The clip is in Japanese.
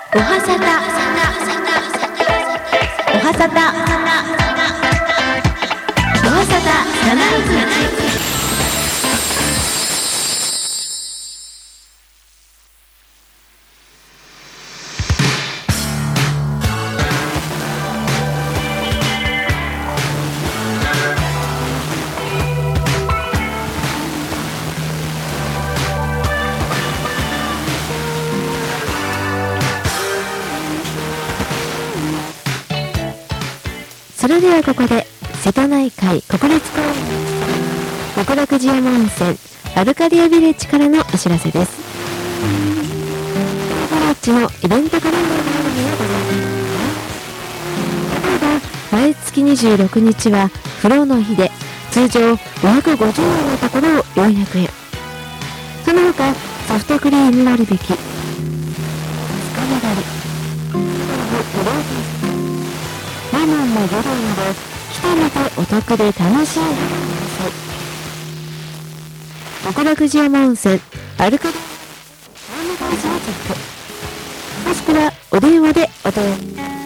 おはさた、おはさた、おはさた761。それではここで瀬戸内海国立公園極楽寺山温泉アルカディアビレッジからのお知らせです。ビレッジのイベントカレンダーのようにはございます。例えば毎月26日は風呂の日で通常550円のところを400円、その他ソフトクリーム割引、スカメダリ、レモンの魚類など来たのとお得で楽しい花の野菜、極楽寺山温泉アルカディホームページをチェック、もしくはお電話でお問い合わせ